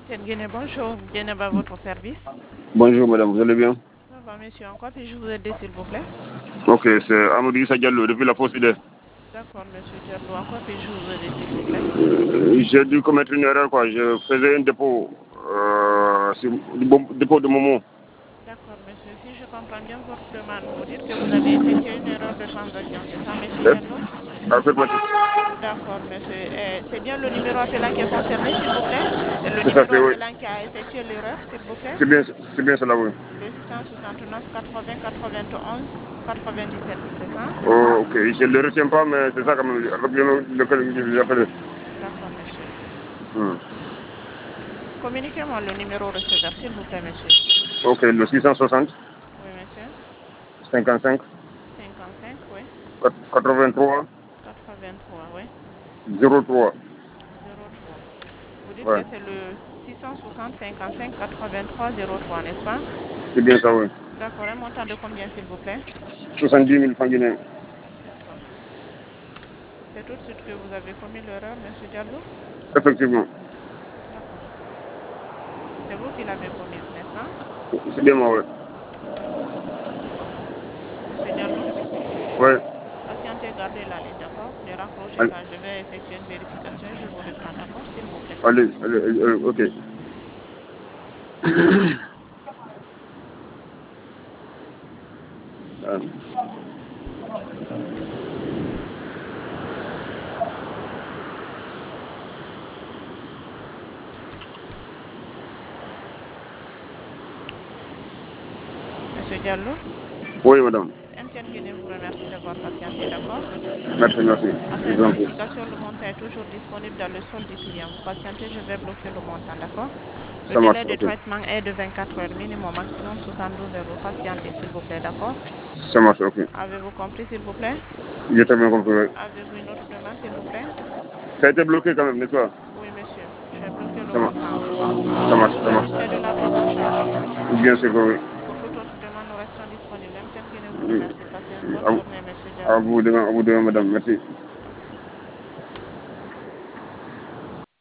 MTN Guinée, bonjour. Guinée à votre service. Bonjour madame, vous allez bien? Ça va, monsieur. En quoi puis-je vous aider, s'il vous plaît? Ok, c'est Amadou Issa Diallo depuis la Fosse idée. D'accord, monsieur Diallo. En quoi puis-je vous aider, s'il vous plaît? J'ai dû commettre une erreur, quoi. Je faisais un dépôt, sur le dépôt de Momo. D'accord, monsieur. Si je comprends bien votre demande, vous dites que vous avez effectué une erreur de transaction. C'est ça, monsieur Euh, Diallo? Affirmatif. D'accord, monsieur. C'est bien le numéro appelant qui est concerné, s'il vous plaît? C'est le C'est ça, numéro c'est oui. appelant qui a effectué l'erreur, s'il vous plaît? C'est bien cela, oui. Le 669 80 91 97, c'est ça? Oh, ok, je ne le retiens pas, mais c'est ça quand même, lequel je vous appelle. D'accord, monsieur. Hmm. Communiquez-moi le numéro receveur, s'il vous plaît, monsieur. Ok, le 660, Oui, monsieur. 55, 55, oui. 83, 83, oui. 03. 03. Vous dites Ouais, que c'est le 660 55 83 03, n'est-ce pas? c'est bien ça, oui. D'accord. Un montant de combien, s'il vous plaît? 70 000 francs guinéens. D'accord. C'est tout de suite que vous avez commis l'erreur, monsieur Diallo? Effectivement. D'accord. C'est vous qui l'avez commise, n'est-ce pas? C'est bien moi, oui. D'accord. Monsieur Diallo, Ouais. patientez, gardez la ligne, d'accord? Ne raccrochez Allez, pas. Je vais effectuer une vérification et je vous reprends, d'accord? S'il vous plaît. ok. Euh, Monsieur Diallo? Oui, madame. MTN Guinée vous remercie d'avoir patienté, d'accord? Merci, merci. Après Je vous en prie. vérification, le montant est toujours disponible dans le solde du client. Vous patientez, je vais bloquer le montant, d'accord? Le Ça marche, délai de ok. traitement est de 24 heures, minimum, maximum 72 heures. Vous patientez, s'il vous plaît, d'accord? Ça marche, ok. Avez-vous compris, s'il vous plaît? J'ai très bien compris. Oui. Avez-vous une autre demande, s'il vous plaît? Ça a été bloqué quand même, n'est-ce pas? Oui, monsieur. J'ai bloqué le Ça marche. montant. Ça Vous marche, vous ça marche. satisfait de la prise en charge? Bien sûr que oui. Pour toute autre demande, nous restons disponibles. MTN Guinée vous remercie. Passez une bonne À vous, journée, monsieur Diallo. à vous demain, madame. Merci.